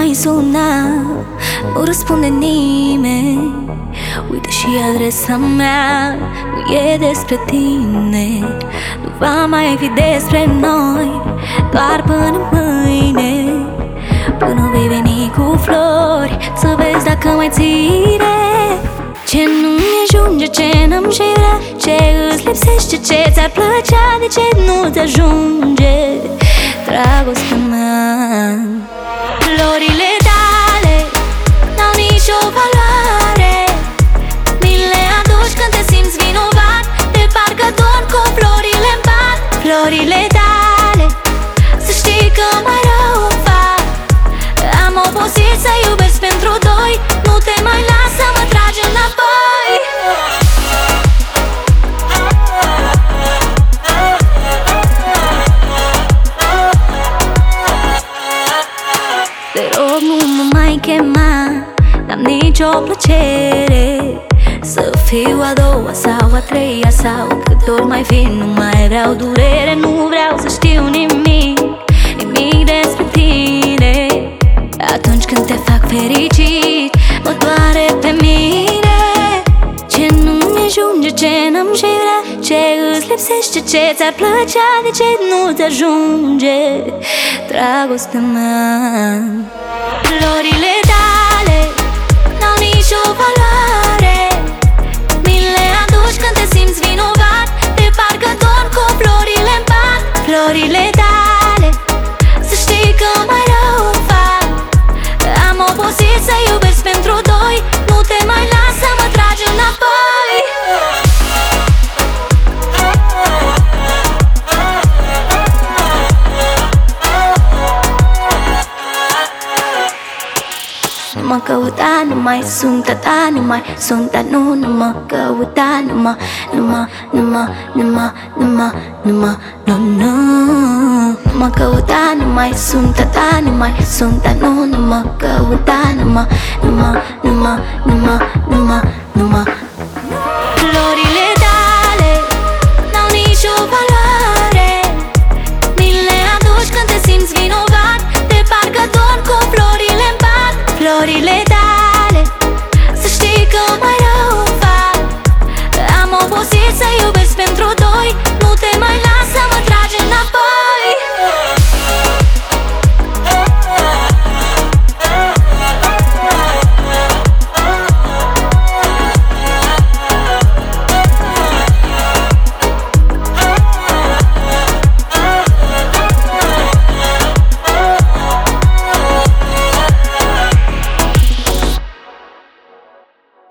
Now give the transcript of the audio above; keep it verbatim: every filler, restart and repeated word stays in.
mai suna, nu răspunde nimeni. Uite și adresa mea, nu e despre tine. Nu va mai fi despre noi, doar până mâine. Până vei veni cu flori, să vezi dacă mai ține. Ce nu-mi ajunge, ce n-am și vrea, ce îți lipsește, ce ți-ar plăcea, de ce nu-ți ajunge dragostea mea. Florile tale n-au nicio valoare, mi le aduci când te simți vinovat, de parcă dorm cu florile în pat. Florile tale, să știi că mai rău îmi fac. Am obosit să iubesc pentru doi, nu te mai las să mă tragi înapoi. Te rog, nu mă mai chema, n-am nicio plăcere să fiu a doua sau a treia, sau câte ori mai fi. Nu mai vreau durere, nu vreau să știu nimic, nimic despre tine. Atunci când te fac fericit, mă doare pe mine. Ce nu-mi ajunge, ce n-am și vrea, ce îți lipsește, ce ți-ar plăcea, de ce nu-ți ajunge dragostea mea. Florile tale n-au nicio valoare, mi le aduci când te simți vinovat, de parcă dorm cu florile în pat. Florile tale, să știi că mai rău îmi fac. Am obosit să iubesc pentru doi, nu te mai las să mă tragi înapoi. Nu mă căuta, nu mai sunt a ta, nu mai sunt a nu, nu mă căuta, nu mă, nu mă, nu mă, nu mă, nu mă, nu mă, nu, nu. Nu mă căuta, nu mai sunt a ta, nu mai sunt a nu, nu mă căuta, nu mă, nu mă, nu mă, nu mă, nu mă, nu mă.